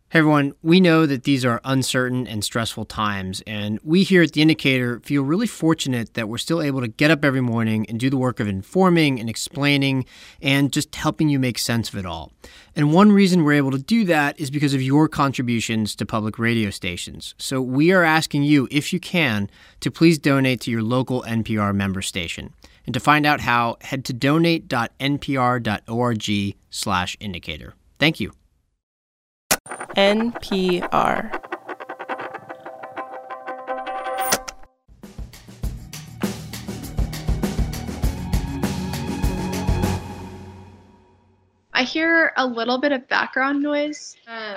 Hey everyone, we know that these are uncertain and stressful times, and we here at The Indicator feel really fortunate that we're still able to get up every morning and do the work of informing and explaining and just helping you make sense of it all. And one reason we're able to do that is because of your contributions to public radio stations. So we are asking you, if you can, to please donate to your local NPR member station. And to find out how, head to donate.npr.org/indicator. Thank you. NPR. I hear a little bit of background noise.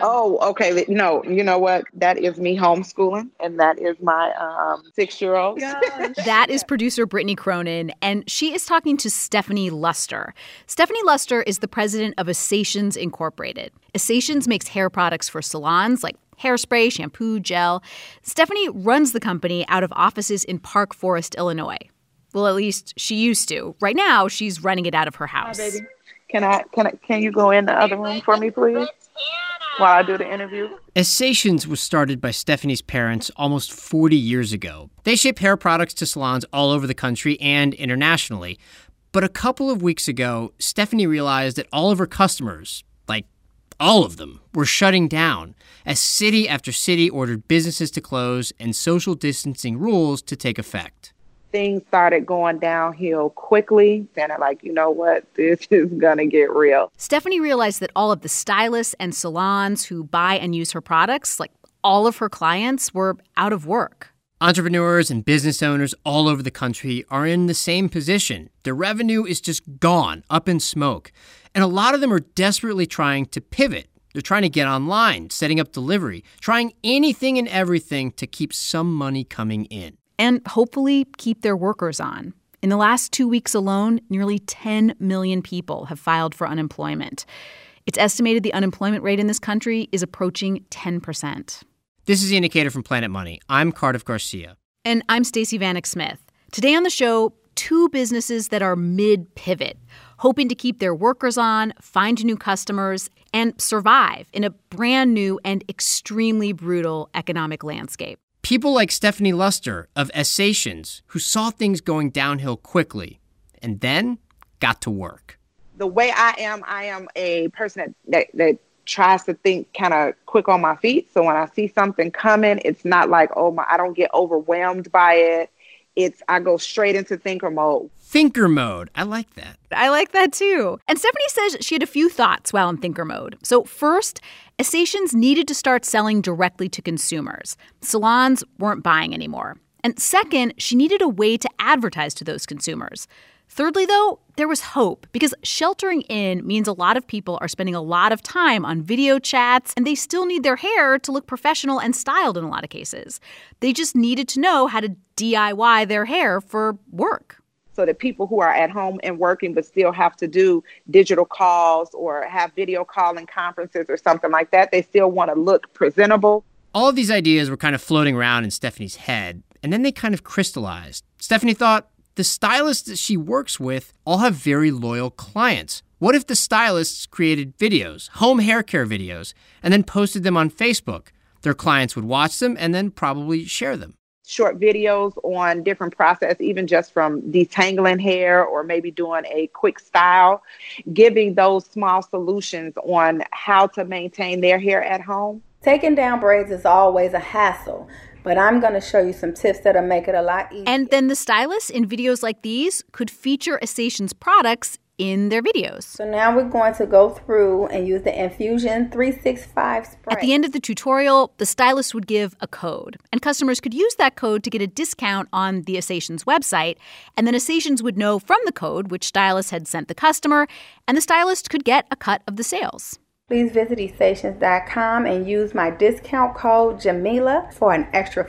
Okay. No, you know what? That is me homeschooling, and that is my 6-year-old. That is producer Brittany Cronin, and she is talking to Stephanie Luster. Stephanie Luster is the president of Essations Incorporated. Essations makes hair products for salons like hairspray, shampoo, gel. Stephanie runs the company out of offices in Park Forest, Illinois. Well, at least she used to. Right now, she's running it out of her house. Hi, baby. Can you go in the other room for me, please, while I do the interview? Essations was started by Stephanie's parents almost 40 years ago. They ship hair products to salons all over the country and internationally. But a couple of weeks ago, Stephanie realized that all of her customers, like all of them, were shutting down as city after city ordered businesses to close and social distancing rules to take effect. Things started going downhill quickly. Then I'm like, you know what? This is going to get real. Stephanie realized that all of the stylists and salons who buy and use her products, like all of her clients, were out of work. Entrepreneurs and business owners all over the country are in the same position. Their revenue is just gone, up in smoke. And a lot of them are desperately trying to pivot. They're trying to get online, setting up delivery, trying anything and everything to keep some money coming in. And hopefully keep their workers on. In the last 2 weeks alone, nearly 10 million people have filed for unemployment. It's estimated the unemployment rate in this country is approaching 10%. This is The Indicator from Planet Money. I'm Cardiff Garcia. And I'm Stacey Vanek Smith. Today on the show, two businesses that are mid-pivot, hoping to keep their workers on, find new customers, and survive in a brand new and extremely brutal economic landscape. People like Stephanie Luster of Essations, who saw things going downhill quickly and then got to work. The way I am a person that tries to think kind of quick on my feet. So when I see something coming, it's not like, I don't get overwhelmed by it. I go straight into thinker mode. Thinker mode. I like that. I like that too. And Stephanie says she had a few thoughts while in thinker mode. So first, Essations needed to start selling directly to consumers. Salons weren't buying anymore. And second, she needed a way to advertise to those consumers. Thirdly, though, there was hope because sheltering in means a lot of people are spending a lot of time on video chats, and they still need their hair to look professional and styled in a lot of cases. They just needed to know how to DIY their hair for work. So that people who are at home and working but still have to do digital calls or have video calling conferences or something like that, they still want to look presentable. All of these ideas were kind of floating around in Stephanie's head, and then they kind of crystallized. Stephanie thought, the stylists that she works with all have very loyal clients. What if the stylists created videos, home hair care videos, and then posted them on Facebook? Their clients would watch them and then probably share them. Short videos on different process, even just from detangling hair or maybe doing a quick style, giving those small solutions on how to maintain their hair at home. Taking down braids is always a hassle, but I'm going to show you some tips that'll make it a lot easier. And then the stylists in videos like these could feature Essations products in their videos. So now we're going to go through and use the Infusion 365 spray. At the end of the tutorial, the stylist would give a code, and customers could use that code to get a discount on the Essations website, and then Essations would know from the code which stylist had sent the customer, and the stylist could get a cut of the sales. Please visit Essations.com and use my discount code Jamila for an extra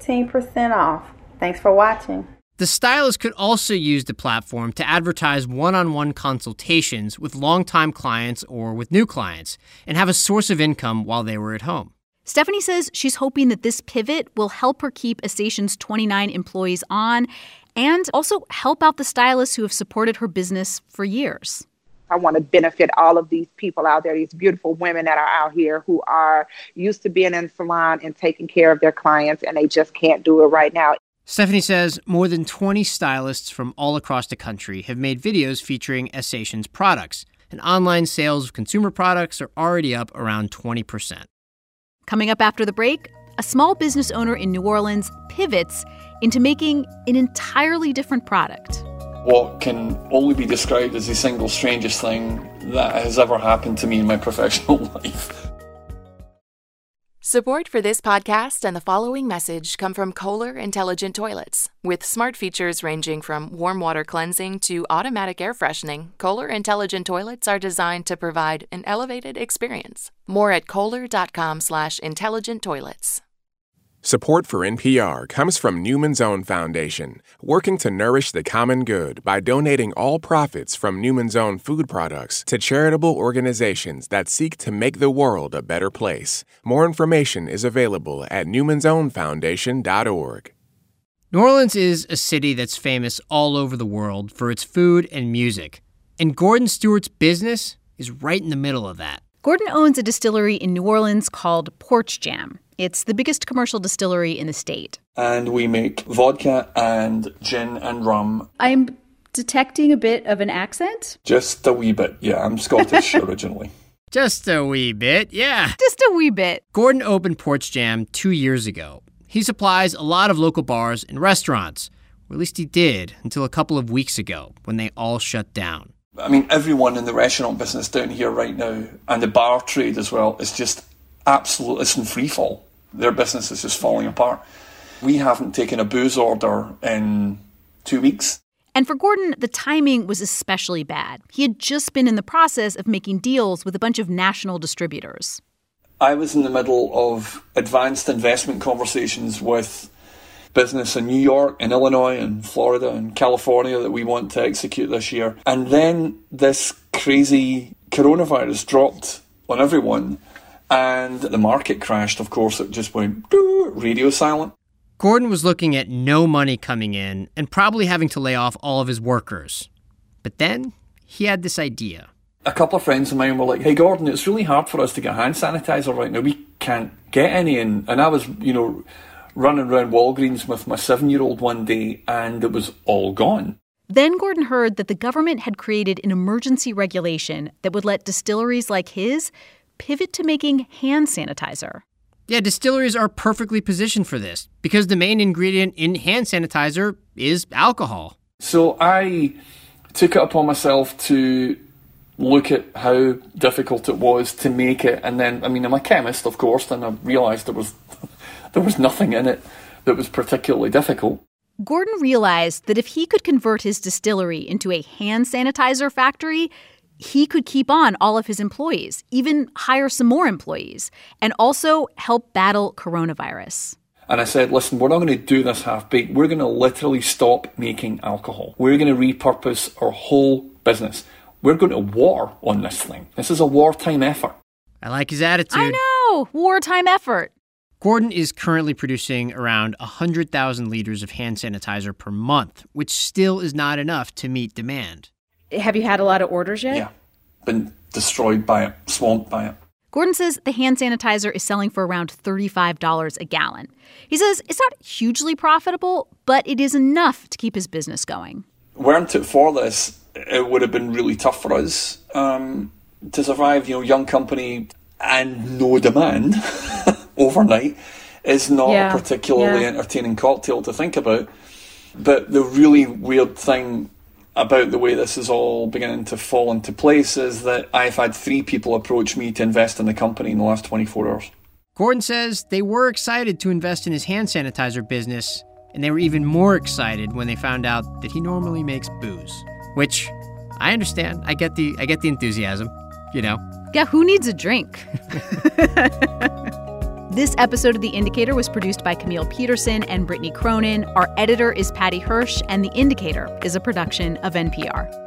15% off. Thanks for watching. The stylist could also use the platform to advertise one-on-one consultations with longtime clients or with new clients and have a source of income while they were at home. Stephanie says she's hoping that this pivot will help her keep Essations' 29 employees on and also help out the stylists who have supported her business for years. I want to benefit all of these people out there, these beautiful women that are out here who are used to being in the salon and taking care of their clients, and they just can't do it right now. Stephanie says more than 20 stylists from all across the country have made videos featuring Essations products, and online sales of consumer products are already up around 20%. Coming up after the break, a small business owner in New Orleans pivots into making an entirely different product. What can only be described as the single strangest thing that has ever happened to me in my professional life. Support for this podcast and the following message come from Kohler Intelligent Toilets. With smart features ranging from warm water cleansing to automatic air freshening, Kohler Intelligent Toilets are designed to provide an elevated experience. More at Kohler.com/intelligent toilets. Support for NPR comes from Newman's Own Foundation, working to nourish the common good by donating all profits from Newman's Own food products to charitable organizations that seek to make the world a better place. More information is available at newmansownfoundation.org. New Orleans is a city that's famous all over the world for its food and music, and Gordon Stewart's business is right in the middle of that. Gordon owns a distillery in New Orleans called Porch Jam. It's the biggest commercial distillery in the state. And we make vodka and gin and rum. I'm detecting a bit of an accent. Just a wee bit. Yeah, I'm Scottish originally. Just a wee bit, yeah. Just a wee bit. Gordon opened Porch Jam 2 years ago. He supplies a lot of local bars and restaurants, or at least he did until a couple of weeks ago when they all shut down. I mean, everyone in the restaurant business down here right now, and the bar trade as well, is just absolute, it's in free fall. Their business is just falling apart. We haven't taken a booze order in 2 weeks. And for Gordon, the timing was especially bad. He had just been in the process of making deals with a bunch of national distributors. I was in the middle of advanced investment conversations with business in New York and Illinois and Florida and California that we want to execute this year. And then this crazy coronavirus dropped on everyone. And the market crashed, of course. It just went radio silent. Gordon was looking at no money coming in and probably having to lay off all of his workers. But then he had this idea. A couple of friends of mine were like, hey, Gordon, it's really hard for us to get hand sanitizer right now. We can't get any. And I was, running around Walgreens with my 7-year-old one day, and it was all gone. Then Gordon heard that the government had created an emergency regulation that would let distilleries like his pivot to making hand sanitizer. Yeah, distilleries are perfectly positioned for this because the main ingredient in hand sanitizer is alcohol. So I took it upon myself to look at how difficult it was to make it. And then, I'm a chemist, of course, and I realized there was nothing in it that was particularly difficult. Gordon realized that if he could convert his distillery into a hand sanitizer factory, he could keep on all of his employees, even hire some more employees, and also help battle coronavirus. And I said, listen, we're not going to do this half-baked. We're going to literally stop making alcohol. We're going to repurpose our whole business. We're going to war on this thing. This is a wartime effort. I like his attitude. I know! Wartime effort. Gordon is currently producing around 100,000 liters of hand sanitizer per month, which still is not enough to meet demand. Have you had a lot of orders yet? Yeah. Been destroyed by it, swamped by it. Gordon says the hand sanitizer is selling for around $35 a gallon. He says it's not hugely profitable, but it is enough to keep his business going. Weren't it for this, it would have been really tough for us to survive. Young company and no demand overnight is not a particularly entertaining cocktail to think about. But the really weird thing about the way this is all beginning to fall into place is that I've had 3 people approach me to invest in the company in the last 24 hours. Gordon says they were excited to invest in his hand sanitizer business, and they were even more excited when they found out that he normally makes booze. Which, I understand. I get the enthusiasm, Yeah, who needs a drink? This episode of The Indicator was produced by Camille Peterson and Brittany Cronin. Our editor is Patty Hirsch, and The Indicator is a production of NPR.